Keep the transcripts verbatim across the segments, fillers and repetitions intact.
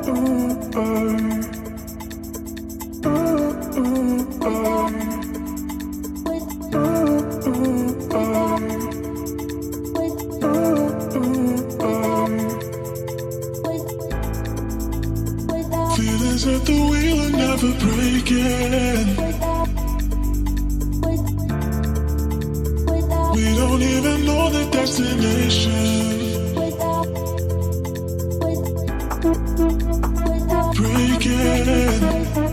Feelings at the wheel are never breaking. We don't even know the destination. Breaking,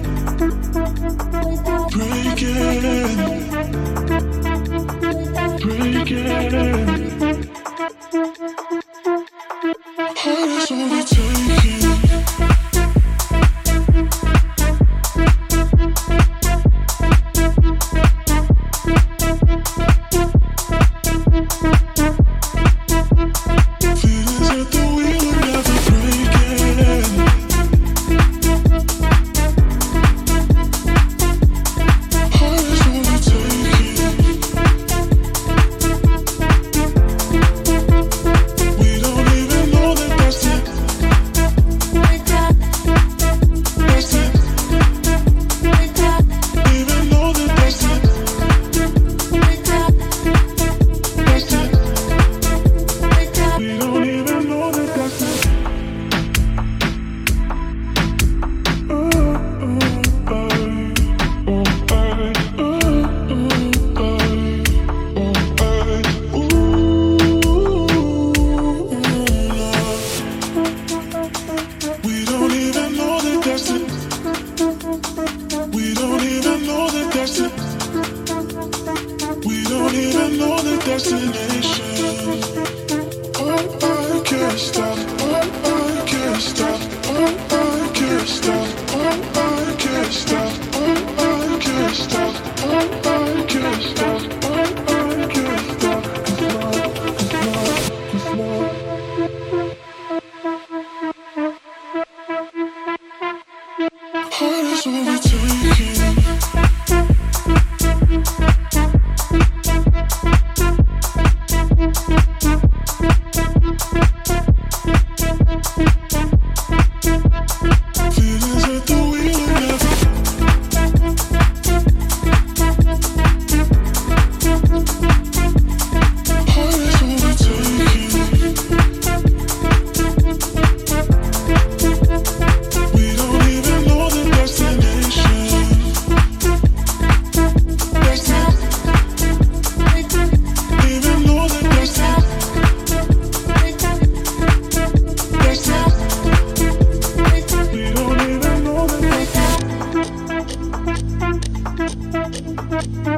breaking, breaking. Heart is overtaking. Destination. I, I can't stop. I, I can't stop. I, I can't stop. I, I can't stop. I, I can't stop. I, I can't stop. I, I can't stop. It's love. It's love. It's love. Heart is overtaking. Thank you.